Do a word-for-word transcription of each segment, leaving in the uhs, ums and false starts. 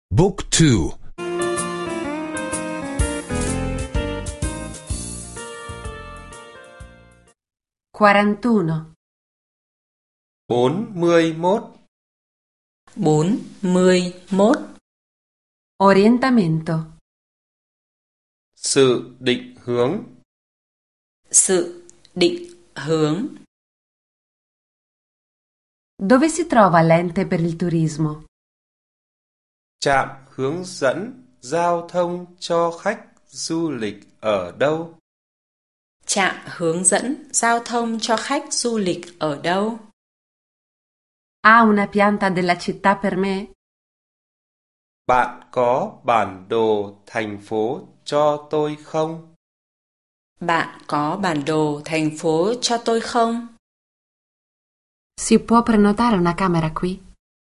Book two. quarantuno. bốn mươi mốt. bốn mươi mốt. Orientamento. Sự định hướng. Sự định hướng. Dove si trova l'ente per il turismo? Trạm hướng dẫn giao thông cho khách du lịch ở đâu? Trạm hướng dẫn giao thông cho khách du lịch ở đâu? Ha una pianta della città per me? Bạn có bản đồ thành phố cho tôi không? Bạn có bản đồ thành phố cho tôi không? Si può prenotare una camera qui?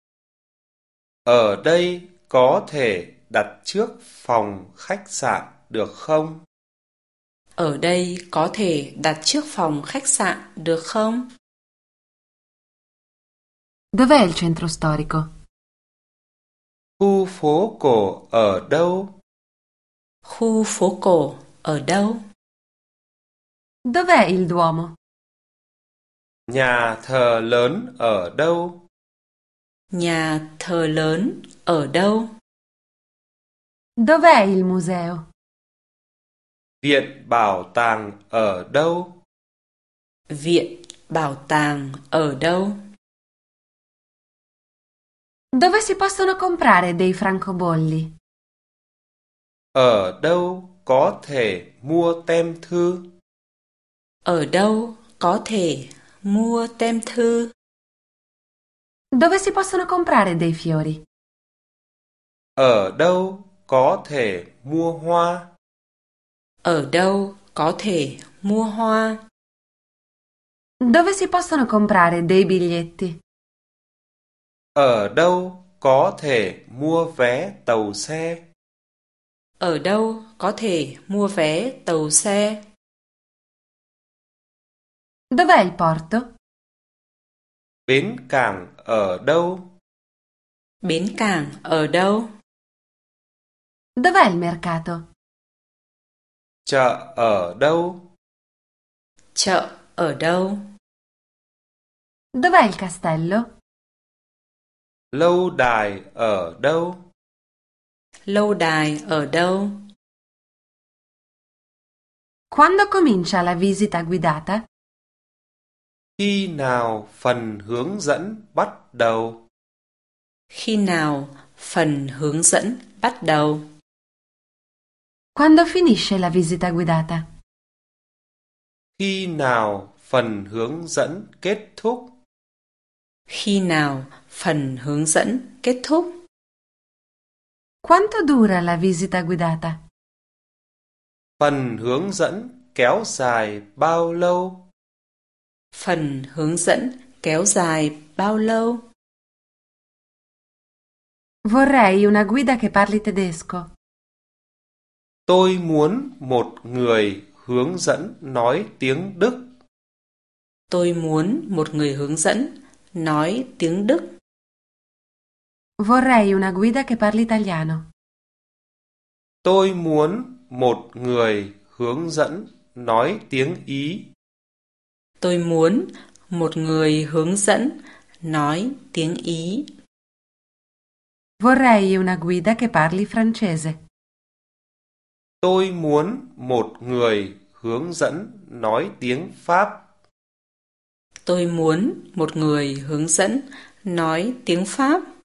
Ở đây có thể đặt trước phòng khách sạn được không? Ở đây có thể đặt trước phòng khách sạn được không? Dov'è il centro storico? Khu phố cổ ở đâu? Khu phố cổ ở đâu? Dov'è il Duomo? Nhà thờ lớn ở đâu? Nhà thờ lớn ở đâu? Dov'è il museo? Viện bảo tàng ở đâu? Viện bảo tàng ở đâu? Dove si possono comprare dei francobolli? Ở đâu có thể mua tem thư? Ở đâu có thể mua tem thư? Dove si possono comprare dei fiori? Ở đâu có thể mua hoa? Ở đâu có thể mua hoa? Dove si possono comprare dei biglietti? Ở đâu có thể mua vé tàu xe? Ở đâu có thể mua vé tàu xe? Dov'è il porto? Bến cảng ở đâu? Bến cảng ở đâu? Dov'è il mercato? Chợ ở đâu? Chợ ở đâu? Dov'è il castello? Lâu đài ở đâu? Lâu đài ở đâu? Quando comincia la visita guidata? Khi nào phần hướng dẫn bắt đầu? Khi nào phần hướng dẫn bắt đầu? Quando finisce la visita guidata? Khi nào phần hướng dẫn kết thúc? Khi nào phần hướng dẫn kết thúc? Quanto dura la visita guidata? Phần hướng dẫn kéo dài bao lâu? Phần hướng dẫn kéo dài bao lâu? Vorrei una guida che parli tedesco. Tôi muốn một người hướng dẫn nói tiếng Đức. Tôi muốn một người hướng dẫn nói tiếng Đức. Vorrei una guida che parli italiano. Tôi muốn một người hướng dẫn nói tiếng Ý. Tôi muốn một người hướng dẫn nói tiếng Ý. Vorrei una guida che parli francese. Tôi muốn một người hướng dẫn nói tiếng Pháp. Tôi muốn một người hướng dẫn nói tiếng Pháp.